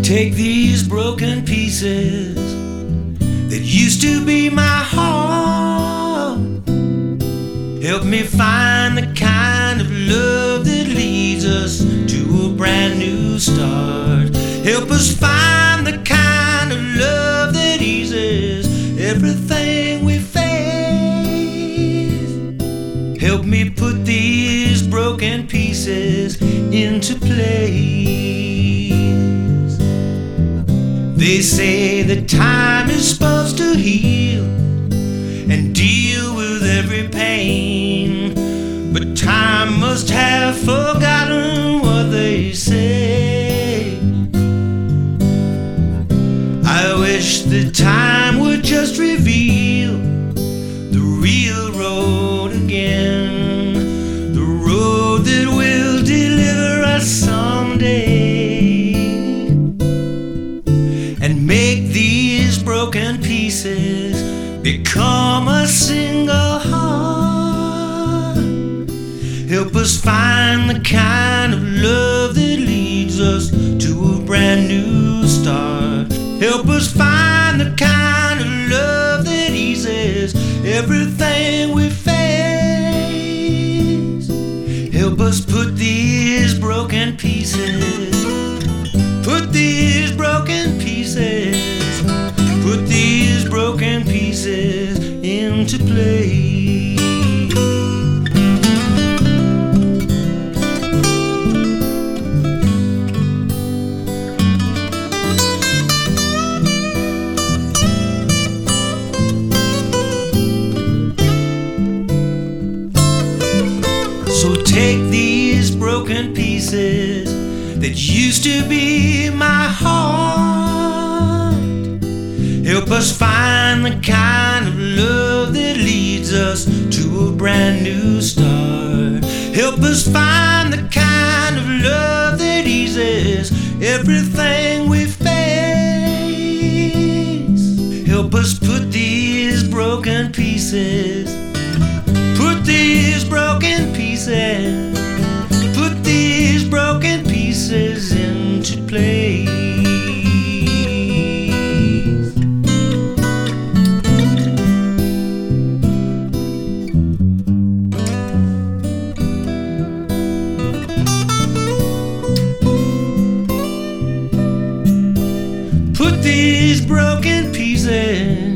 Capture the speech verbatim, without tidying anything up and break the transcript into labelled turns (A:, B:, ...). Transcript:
A: take these broken pieces that used to be my heart. Help me find the kind of love that leads us to a brand new start. Help us find the kind of love that eases everything we face. Help me put these broken pieces into place. They say that time is supposed to heal and deal with every pain, but time must have forgotten what they say. I wish that time would just reveal the real road again, the road that will deliver us someday, and make these broken pieces become a single heart. Help us find the kind of love that leads us to a brand new start. Help us find the kind of love that eases everything we face. Help us put these broken pieces, put these broken pieces, put these broken pieces into place. So take these broken pieces that used to be my heart. Help us find the kind of love that leads us to a brand new start. Help us find the kind of love that eases everything we face. Help us put these broken pieces, put these broken pieces, put these broken pieces into place. Put these broken pieces